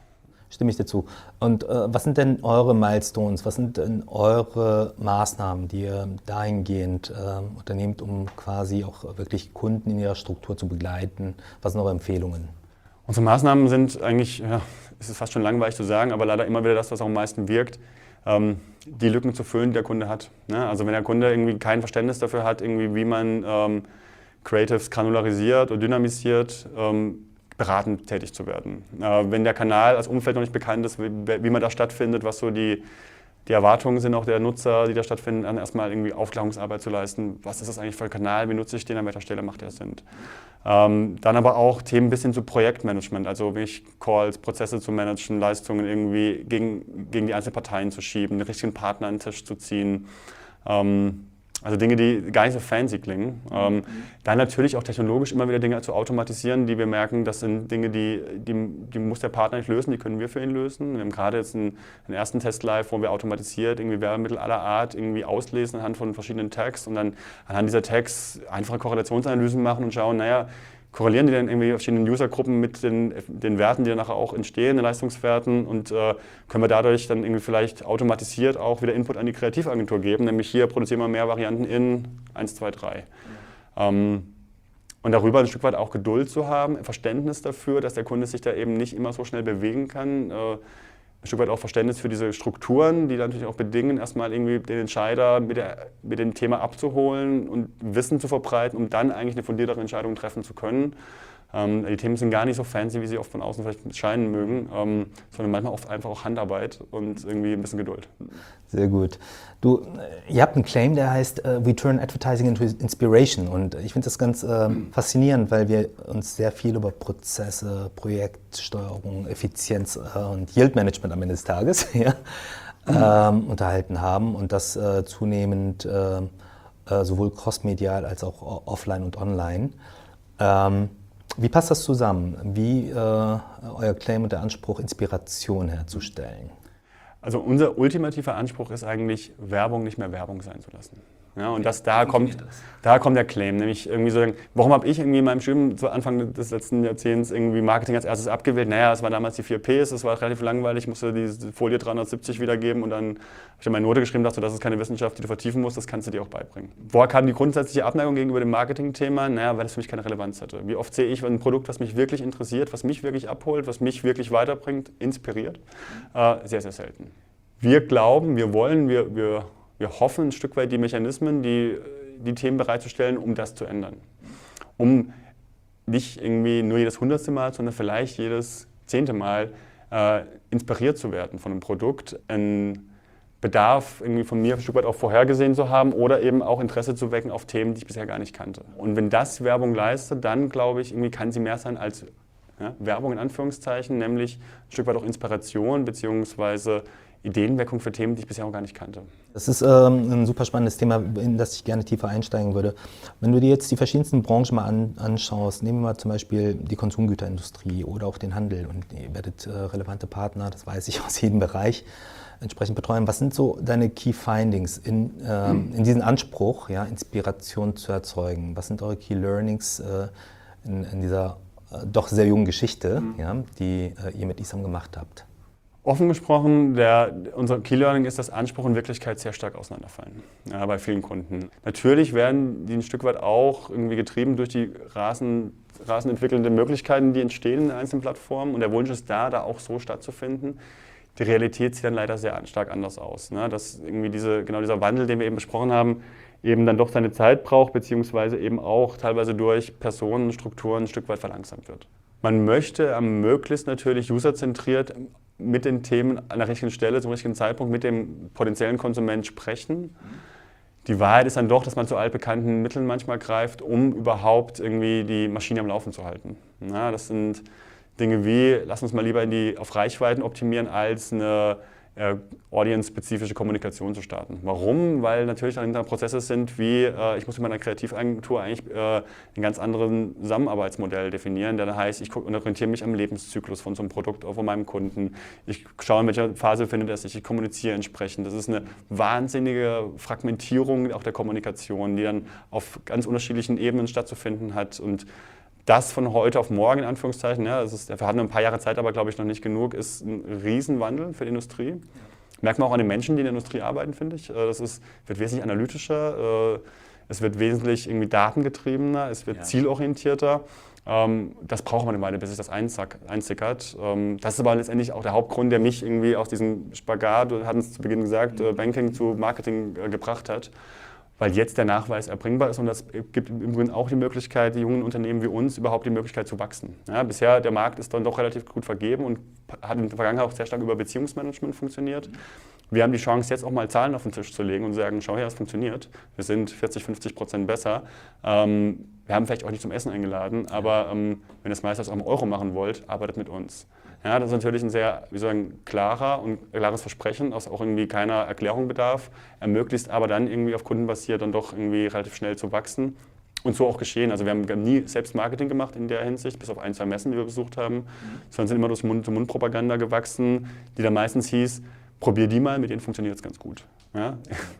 Stimme ich dir zu. Und äh, was sind denn eure Milestones, was sind denn eure Maßnahmen, die ihr dahingehend äh, unternehmt, um quasi auch wirklich Kunden in ihrer Struktur zu begleiten? Was sind eure Empfehlungen? Unsere Maßnahmen sind eigentlich, ja, es ist fast schon langweilig zu sagen, aber leider immer wieder das, was auch am meisten wirkt, ähm, die Lücken zu füllen, die der Kunde hat. Ne? Also wenn der Kunde irgendwie kein Verständnis dafür hat, irgendwie, wie man ähm, Creatives granularisiert oder dynamisiert, ähm, beratend tätig zu werden. Äh, wenn der Kanal als Umfeld noch nicht bekannt ist, wie, wie man da stattfindet, was so die, die Erwartungen sind auch der Nutzer, die da stattfinden, dann erstmal irgendwie Aufklärungsarbeit zu leisten. Was ist das eigentlich für ein Kanal, wie nutze ich den, an welcher Stelle macht der Sinn? Ähm, dann aber auch Themen bis hin zu Projektmanagement, also wirklich Calls, Prozesse zu managen, Leistungen irgendwie gegen, gegen die einzelnen Parteien zu schieben, den richtigen Partner an den Tisch zu ziehen. Ähm, Also Dinge, die gar nicht so fancy klingen. Ähm, dann natürlich auch technologisch immer wieder Dinge zu automatisieren, die wir merken, das sind Dinge, die, die, die muss der Partner nicht lösen, die können wir für ihn lösen. Wir haben gerade jetzt einen, einen ersten Test live, wo wir automatisiert irgendwie Werbemittel aller Art irgendwie auslesen anhand von verschiedenen Tags und dann anhand dieser Tags einfache Korrelationsanalysen machen und schauen, naja, korrelieren die dann irgendwie verschiedenen Usergruppen mit den, den Werten, die dann nachher auch entstehen, den Leistungswerten und äh, können wir dadurch dann irgendwie vielleicht automatisiert auch wieder Input an die Kreativagentur geben, nämlich hier produzieren wir mehr Varianten in eins, zwei, drei. Ja. Ähm, und darüber ein Stück weit auch Geduld zu haben, Verständnis dafür, dass der Kunde sich da eben nicht immer so schnell bewegen kann, äh, ein Stück weit auch Verständnis für diese Strukturen, die natürlich auch bedingen, erstmal irgendwie den Entscheider mit, der, mit dem Thema abzuholen und Wissen zu verbreiten, um dann eigentlich eine fundiertere Entscheidung treffen zu können. Ähm, die Themen sind gar nicht so fancy, wie sie oft von außen vielleicht scheinen mögen, ähm, sondern manchmal oft einfach auch Handarbeit und irgendwie ein bisschen Geduld. Sehr gut. Du, ihr habt einen Claim, der heißt uh, We turn advertising into inspiration und ich finde das ganz äh, faszinierend, weil wir uns sehr viel über Prozesse, Projektsteuerung, Effizienz äh, und Yield-Management am Ende des Tages ja, ähm, unterhalten haben und das äh, zunehmend äh, äh, sowohl crossmedial als auch offline und online. Ähm, Wie passt das zusammen? Wie äh, euer Claim und der Anspruch, Inspiration herzustellen? Also unser ultimativer Anspruch ist eigentlich, Werbung nicht mehr Werbung sein zu lassen. Ja, und das, da, kommt, da kommt der Claim, nämlich irgendwie so, warum habe ich irgendwie in meinem Studium zu Anfang des letzten Jahrzehnts irgendwie Marketing als erstes abgewählt? Naja, es war damals die vier Ps, es war relativ langweilig, ich musste die Folie dreihundertsiebzig wiedergeben und dann habe ich meine Note geschrieben, dachte, das ist keine Wissenschaft, die du vertiefen musst, das kannst du dir auch beibringen. Woher kam die grundsätzliche Abneigung gegenüber dem Marketing-Thema? Naja, weil es für mich keine Relevanz hatte. Wie oft sehe ich ein Produkt, was mich wirklich interessiert, was mich wirklich abholt, was mich wirklich weiterbringt, inspiriert? Äh, sehr, sehr selten. Wir glauben, wir wollen, wir, wir, wir hoffen ein Stück weit die Mechanismen, die, die Themen bereitzustellen, um das zu ändern. Um nicht irgendwie nur jedes hundertste Mal, sondern vielleicht jedes zehnte Mal äh, inspiriert zu werden von einem Produkt, einen Bedarf irgendwie von mir ein Stück weit auch vorhergesehen zu haben oder eben auch Interesse zu wecken auf Themen, die ich bisher gar nicht kannte. Und wenn das Werbung leistet, dann glaube ich, irgendwie kann sie mehr sein als ja, Werbung in Anführungszeichen, nämlich ein Stück weit auch Inspiration bzw. Ideenweckung für Themen, die ich bisher auch gar nicht kannte. Das ist ähm, ein super spannendes Thema, in das ich gerne tiefer einsteigen würde. Wenn du dir jetzt die verschiedensten Branchen mal an, anschaust, nehmen wir mal zum Beispiel die Konsumgüterindustrie oder auch den Handel und ihr werdet äh, relevante Partner, das weiß ich, aus jedem Bereich entsprechend betreuen. Was sind so deine Key Findings in, ähm, in diesem Anspruch, ja, Inspiration zu erzeugen? Was sind eure Key Learnings äh, in, in dieser äh, doch sehr jungen Geschichte, mhm. ja, die äh, ihr mit I S A M gemacht habt? Offen gesprochen, der, unser Key Learning ist, dass Anspruch und Wirklichkeit sehr stark auseinanderfallen, ja, bei vielen Kunden. Natürlich werden die ein Stück weit auch irgendwie getrieben durch die rasen, rasen entwickelnden Möglichkeiten, die entstehen in einzelnen Plattformen und der Wunsch ist da, da auch so stattzufinden. Die Realität sieht dann leider sehr stark anders aus, ne? Dass irgendwie diese, genau dieser Wandel, den wir eben besprochen haben, eben dann doch seine Zeit braucht, beziehungsweise eben auch teilweise durch Personen, Strukturen ein Stück weit verlangsamt wird. Man möchte am möglichst natürlich userzentriert mit den Themen an der richtigen Stelle, zum richtigen Zeitpunkt mit dem potenziellen Konsument sprechen. Die Wahrheit ist dann doch, dass man zu altbekannten Mitteln manchmal greift, um überhaupt irgendwie die Maschine am Laufen zu halten. Ja, das sind Dinge wie, lass uns mal lieber in die, auf Reichweiten optimieren, als eine äh, audience-spezifische Kommunikation zu starten. Warum? Weil natürlich dahinter Prozesse sind wie, äh, ich muss mit meiner Kreativagentur eigentlich äh, ein ganz anderen Zusammenarbeitsmodell definieren, der dann heißt, ich orientiere mich am Lebenszyklus von so einem Produkt von meinem Kunden. Ich schaue, in welcher Phase findet er sich, ich kommuniziere entsprechend. Das ist eine wahnsinnige Fragmentierung auch der Kommunikation, die dann auf ganz unterschiedlichen Ebenen stattzufinden hat und das von heute auf morgen, in Anführungszeichen, ja, das ist, wir hatten ein paar Jahre Zeit, aber glaube ich noch nicht genug, ist ein Riesenwandel für die Industrie. Merkt man auch an den Menschen, die in der Industrie arbeiten, finde ich. Das ist, wird wesentlich analytischer, es wird wesentlich irgendwie datengetriebener, es wird ja. zielorientierter. Das braucht man eine Weile, bis sich das einsickert. Das ist aber letztendlich auch der Hauptgrund, der mich irgendwie aus diesem Spagat, wir hatten es zu Beginn gesagt, Banking zu Marketing gebracht hat. Weil jetzt der Nachweis erbringbar ist und das gibt im Übrigen auch die Möglichkeit, die jungen Unternehmen wie uns überhaupt die Möglichkeit zu wachsen. Ja, bisher, der Markt ist dann doch relativ gut vergeben und hat in der Vergangenheit auch sehr stark über Beziehungsmanagement funktioniert. Wir haben die Chance, jetzt auch mal Zahlen auf den Tisch zu legen und zu sagen, schau her, es funktioniert. Wir sind vierzig, fünfzig Prozent besser. Ähm, wir haben vielleicht auch nicht zum Essen eingeladen, aber ähm, wenn ihr das meistens auch im Euro machen wollt, arbeitet mit uns. Ja, das ist natürlich ein sehr, wie soll ich sagen, klarer und klares Versprechen, das auch irgendwie keiner Erklärung bedarf, ermöglicht aber dann irgendwie auf Kunden basiert dann doch irgendwie relativ schnell zu wachsen. Und so auch geschehen. Also wir haben nie selbst Marketing gemacht in der Hinsicht, bis auf ein, zwei Messen, die wir besucht haben, mhm. sondern sind immer durch Mund-zu-Mund-Propaganda gewachsen, die dann meistens hieß, probier die mal, mit denen funktioniert es ganz gut. Ja?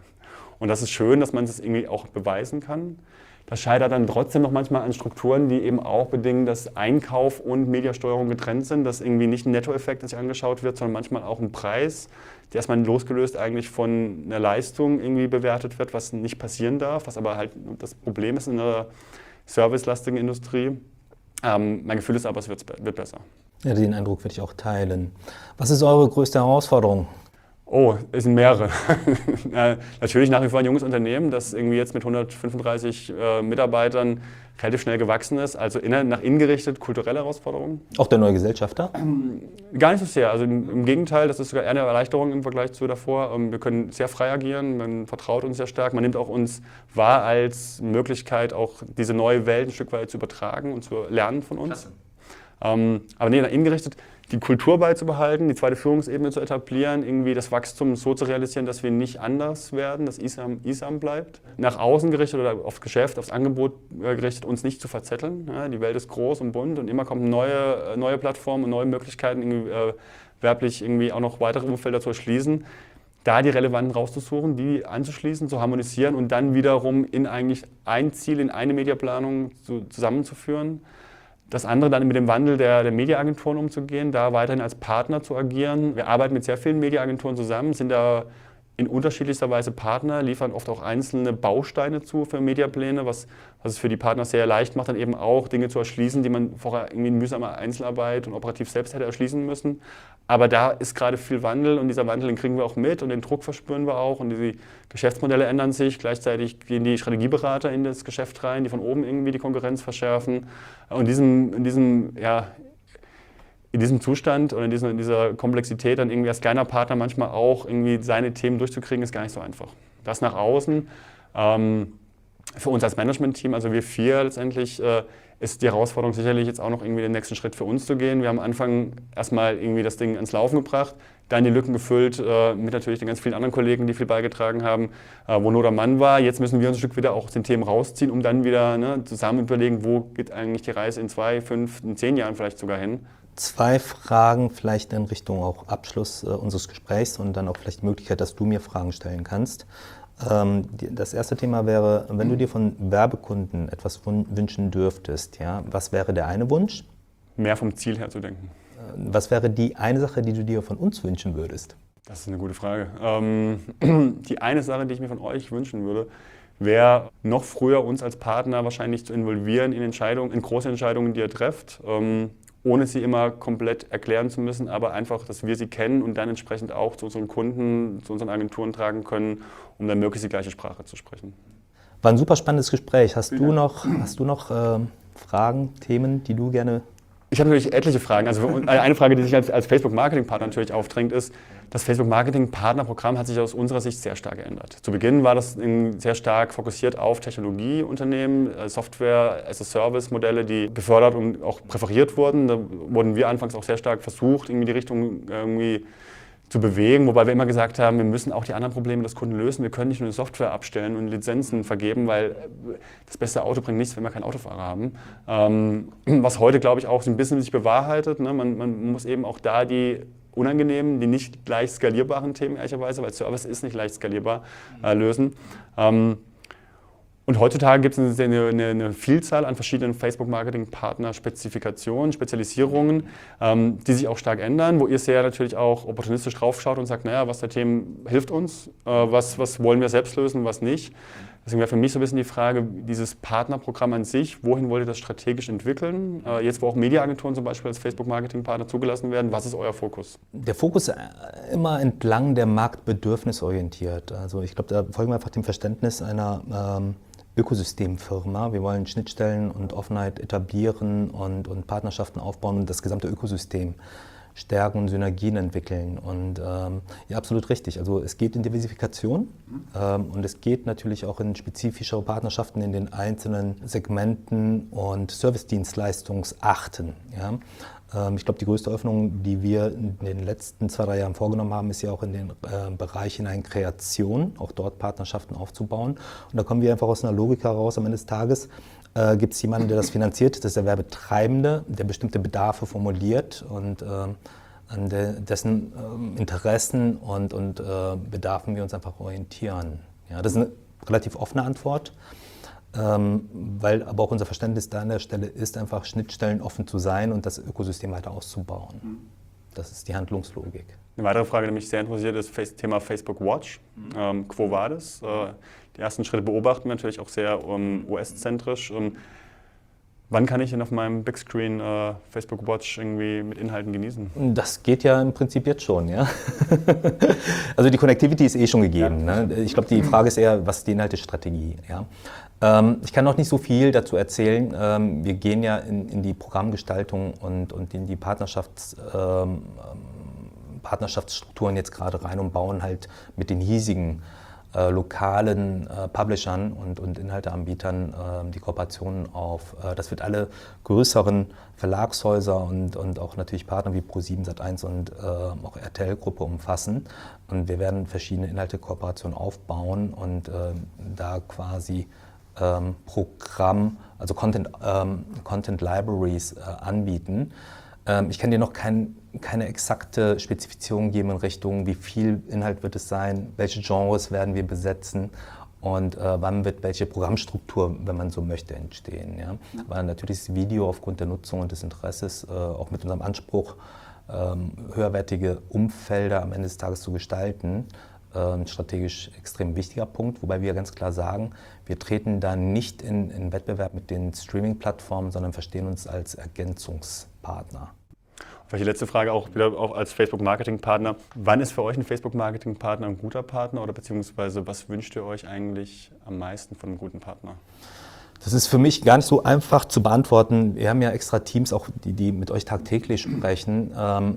Und das ist schön, dass man es irgendwie auch beweisen kann. Das scheitert dann trotzdem noch manchmal an Strukturen, die eben auch bedingen, dass Einkauf und Mediasteuerung getrennt sind, dass irgendwie nicht ein Nettoeffekt sich angeschaut wird, sondern manchmal auch ein Preis, der erstmal losgelöst eigentlich von einer Leistung irgendwie bewertet wird, was nicht passieren darf, was aber halt das Problem ist in einer servicelastigen Industrie. Ähm, mein Gefühl ist aber, es wird, wird besser. Ja, den Eindruck würde ich auch teilen. Was ist eure größte Herausforderung? Oh, es sind mehrere. äh, natürlich nach wie vor ein junges Unternehmen, das irgendwie jetzt mit hundertfünfunddreißig äh, Mitarbeitern relativ schnell gewachsen ist. Also in, nach innen gerichtet kulturelle Herausforderungen. Auch der neue Gesellschafter? Ähm, gar nicht so sehr. Also im, im Gegenteil, das ist sogar eher eine Erleichterung im Vergleich zu davor. Ähm, wir können sehr frei agieren, man vertraut uns sehr stark. Man nimmt auch uns wahr als Möglichkeit, auch diese neue Welt ein Stück weit zu übertragen und zu lernen von uns. Ähm, aber nee, nach innen gerichtet, die Kultur beizubehalten, die zweite Führungsebene zu etablieren, irgendwie das Wachstum so zu realisieren, dass wir nicht anders werden, dass ISAM ISAM bleibt. Nach außen gerichtet oder aufs Geschäft, aufs Angebot gerichtet, uns nicht zu verzetteln. Ja, die Welt ist groß und bunt und immer kommen neue, neue Plattformen und neue Möglichkeiten, irgendwie, äh, werblich irgendwie auch noch weitere Umfelder zu erschließen. Da die relevanten rauszusuchen, die anzuschließen, zu harmonisieren und dann wiederum in eigentlich ein Ziel, in eine Mediaplanung zu, zusammenzuführen. Das andere dann mit dem Wandel der, der Mediaagenturen umzugehen, da weiterhin als Partner zu agieren. Wir arbeiten mit sehr vielen Mediaagenturen zusammen, sind da in unterschiedlichster Weise Partner, liefern oft auch einzelne Bausteine zu für Mediapläne, was, was es für die Partner sehr leicht macht, dann eben auch Dinge zu erschließen, die man vorher irgendwie in mühsamer Einzelarbeit und operativ selbst hätte erschließen müssen. Aber da ist gerade viel Wandel und dieser Wandel, den kriegen wir auch mit und den Druck verspüren wir auch und die Geschäftsmodelle ändern sich. Gleichzeitig gehen die Strategieberater in das Geschäft rein, die von oben irgendwie die Konkurrenz verschärfen. Und in diesem, in diesem, ja, in diesem Zustand oder in dieser, in dieser Komplexität dann irgendwie als kleiner Partner manchmal auch irgendwie seine Themen durchzukriegen, ist gar nicht so einfach. Das nach außen, ähm, für uns als Management-Team, also wir vier letztendlich, äh, ist die Herausforderung sicherlich jetzt auch noch irgendwie den nächsten Schritt für uns zu gehen. Wir haben am Anfang erstmal irgendwie das Ding ans Laufen gebracht, dann die Lücken gefüllt äh, mit natürlich den ganz vielen anderen Kollegen, die viel beigetragen haben, äh, wo Not am Mann war. Jetzt müssen wir uns ein Stück wieder auch aus den Themen rausziehen, um dann wieder ne, zusammen überlegen, wo geht eigentlich die Reise in zwei, fünf, in zehn Jahren vielleicht sogar hin. Zwei Fragen vielleicht in Richtung auch Abschluss äh, unseres Gesprächs und dann auch vielleicht die Möglichkeit, dass du mir Fragen stellen kannst. Ähm, die, das erste Thema wäre, wenn du dir von Werbekunden etwas wünschen dürftest, ja, was wäre der eine Wunsch? Mehr vom Ziel her zu denken. Äh, was wäre die eine Sache, die du dir von uns wünschen würdest? Das ist eine gute Frage. Ähm, die eine Sache, die ich mir von euch wünschen würde, wäre noch früher uns als Partner wahrscheinlich zu involvieren in Entscheidungen, in große Entscheidungen, die ihr trefft. Ähm, ohne sie immer komplett erklären zu müssen, aber einfach, dass wir sie kennen und dann entsprechend auch zu unseren Kunden, zu unseren Agenturen tragen können, um dann möglichst die gleiche Sprache zu sprechen. War ein super spannendes Gespräch. Hast du noch, hast du noch äh, Fragen, Themen, die du gerne... Ich habe natürlich etliche Fragen. Also eine Frage, die sich als, als Facebook-Marketing-Partner natürlich aufdrängt, ist, das Facebook-Marketing-Partnerprogramm hat sich aus unserer Sicht sehr stark geändert. Zu Beginn war das sehr stark fokussiert auf Technologieunternehmen, Software-as-a-Service-Modelle, die gefördert und auch präferiert wurden. Da wurden wir anfangs auch sehr stark versucht, irgendwie die Richtung irgendwie zu bewegen, wobei wir immer gesagt haben, wir müssen auch die anderen Probleme des Kunden lösen. Wir können nicht nur eine Software abstellen und Lizenzen vergeben, weil das beste Auto bringt nichts, wenn wir keinen Autofahrer haben. Ähm, was heute, glaube ich, auch so ein bisschen sich bewahrheitet. Ne? Man, man muss eben auch da die unangenehmen, die nicht leicht skalierbaren Themen, ehrlicherweise, weil Service ist nicht leicht skalierbar, äh, lösen. Ähm, Und heutzutage gibt es eine, eine, eine Vielzahl an verschiedenen Facebook-Marketing-Partner-Spezifikationen, Spezialisierungen, ähm, die sich auch stark ändern, wo ihr sehr natürlich auch opportunistisch draufschaut und sagt, naja, was der Themen hilft uns, äh, was, was wollen wir selbst lösen, was nicht. Deswegen wäre für mich so ein bisschen die Frage, dieses Partnerprogramm an sich, wohin wollt ihr das strategisch entwickeln? Äh, jetzt, wo auch Mediaagenturen zum Beispiel als Facebook-Marketing-Partner zugelassen werden, was ist euer Fokus? Der Fokus immer entlang der Marktbedürfnisse orientiert. Also ich glaube, da folgen wir einfach dem Verständnis einer ähm, Ökosystemfirma. Wir wollen Schnittstellen und Offenheit etablieren und, und Partnerschaften aufbauen und das gesamte Ökosystem stärken und Synergien entwickeln. Und ähm, ja, absolut richtig. Also es geht in Diversifikation ähm, und es geht natürlich auch in spezifischere Partnerschaften in den einzelnen Segmenten und Service-Dienstleistungsarten. Ja. Ähm, ich glaube, die größte Öffnung, die wir in den letzten zwei, drei Jahren vorgenommen haben, ist ja auch in den äh, Bereich hinein Kreation, auch dort Partnerschaften aufzubauen. Und da kommen wir einfach aus einer Logik heraus, am Ende des Tages, Äh, gibt es jemanden, der das finanziert, das ist der Werbetreibende, der bestimmte Bedarfe formuliert und äh, an de, dessen äh, Interessen und, und äh, Bedarfen wir uns einfach orientieren. Ja, das ist eine relativ offene Antwort, ähm, weil aber auch unser Verständnis da an der Stelle ist, einfach Schnittstellen offen zu sein und das Ökosystem weiter auszubauen. Das ist die Handlungslogik. Eine weitere Frage, die mich sehr interessiert, ist das Thema Facebook Watch. Ähm, Quo Vadis? Äh, die ersten Schritte beobachten wir natürlich auch sehr um, U S-zentrisch. Um, wann kann ich denn auf meinem Big Screen äh, Facebook Watch irgendwie mit Inhalten genießen? Das geht ja im Prinzip jetzt schon, ja. Also die Connectivity ist eh schon gegeben. Ja. Ne? Ich glaube, die Frage ist eher, was ist die Inhaltestrategie? Ja? Ähm, ich kann noch nicht so viel dazu erzählen. Ähm, wir gehen ja in, in die Programmgestaltung und, und in die Partnerschafts, ähm, Partnerschaftsstrukturen jetzt gerade rein und bauen halt mit den hiesigen äh, lokalen äh, Publishern und, und Inhalteanbietern äh, die Kooperationen auf. Äh, das wird alle größeren Verlagshäuser und, und auch natürlich Partner wie ProSieben, Sat eins und äh, auch R T L-Gruppe umfassen. Und wir werden verschiedene Inhalte-Kooperationen aufbauen und äh, da quasi ähm, Programm, also Content, ähm, Content Libraries äh, anbieten. Ähm, ich kann dir noch kein, keine exakte Spezifizierung geben in Richtung, wie viel Inhalt wird es sein, welche Genres werden wir besetzen und äh, wann wird welche Programmstruktur, wenn man so möchte, entstehen. Ja? Aber natürlich ist Video aufgrund der Nutzung und des Interesses, äh, auch mit unserem Anspruch, ähm, höherwertige Umfelder am Ende des Tages zu gestalten, äh, ein strategisch extrem wichtiger Punkt, wobei wir ganz klar sagen, wir treten da nicht in, in Wettbewerb mit den Streaming-Plattformen, sondern verstehen uns als Ergänzungspartner. Vielleicht die letzte Frage auch wieder auch als Facebook-Marketing-Partner. Wann ist für euch ein Facebook-Marketing-Partner ein guter Partner oder beziehungsweise was wünscht ihr euch eigentlich am meisten von einem guten Partner? Das ist für mich gar nicht so einfach zu beantworten. Wir haben ja extra Teams, auch die, die mit euch tagtäglich sprechen.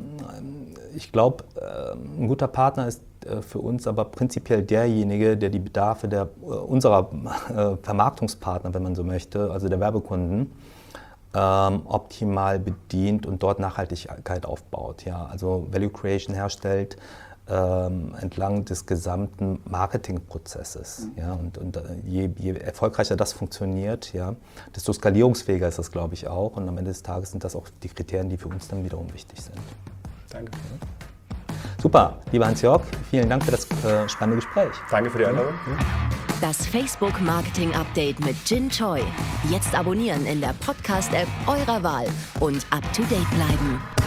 Ich glaube, ein guter Partner ist für uns aber prinzipiell derjenige, der die Bedarfe der, unserer Vermarktungspartner, wenn man so möchte, also der Werbekunden, Ähm, optimal bedient und dort Nachhaltigkeit aufbaut. Ja? Also Value Creation herstellt ähm, entlang des gesamten Marketingprozesses. Mhm. Ja? Und, und je, je erfolgreicher das funktioniert, ja, desto skalierungsfähiger ist das, glaube ich, auch. Und am Ende des Tages sind das auch die Kriterien, die für uns dann wiederum wichtig sind. Danke. Super, lieber Hans-Jörg, vielen Dank für das äh, spannende Gespräch. Danke für die Einladung. Das Facebook-Marketing-Update mit Jin Choi. Jetzt abonnieren in der Podcast-App eurer Wahl und up-to-date bleiben.